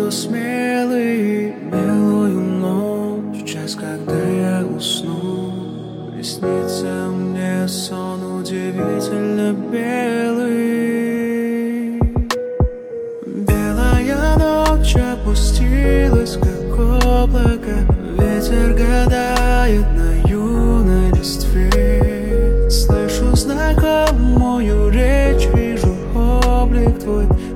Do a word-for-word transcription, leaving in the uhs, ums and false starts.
буду смелый. Белую ночь, час, когда я усну, приснится мне сон удивительно белый. Белая ночь опустилась, как облако, ветер гадает на юной листве. Слышу знакомую речь, вижу облик твой,